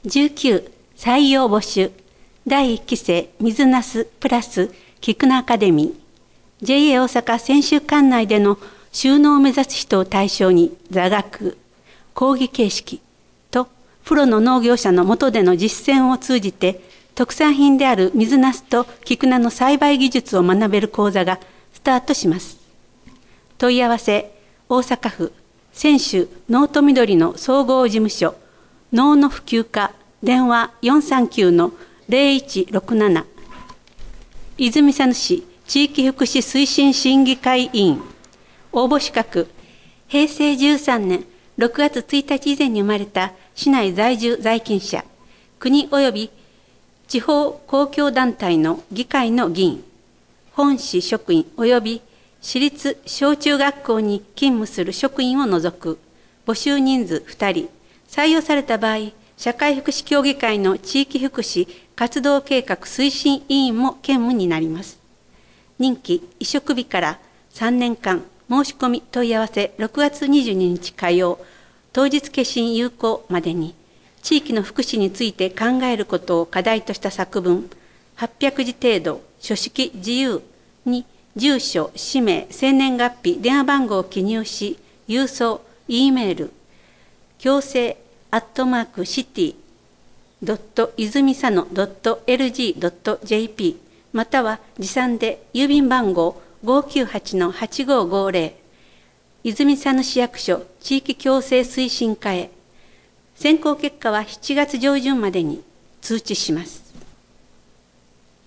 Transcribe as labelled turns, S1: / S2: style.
S1: 19採用募集第1期生水なすプラス菊名アカデミー JA 大阪専修管内での就農を目指す人を対象に座学講義形式とプロの農業者の下での実践を通じて特産品である水なすと菊名の栽培技術を学べる講座がスタートします。問い合わせ大阪府専修農と緑の総合事務所農の普及課電話 439-0167 泉佐野市地域福祉推進審議会委員応募資格平成13年6月1日以前に生まれた市内在住在勤者国及び地方公共団体の議会の議員本市職員及び私立小中学校に勤務する職員を除く募集人数2人採用された場合社会福祉協議会の地域福祉活動計画推進委員も兼務になります。任期移植日から3年間申し込み問い合わせ6月22日火曜当日決心有効までに地域の福祉について考えることを課題とした作文800字程度書式自由に住所氏名生年月日電話番号を記入し郵送 E メール強制@city.泉佐野 .lg.jp または持参で郵便番号 598-8550 泉佐野市役所地域共生推進課へ選考結果は7月上旬までに通知します。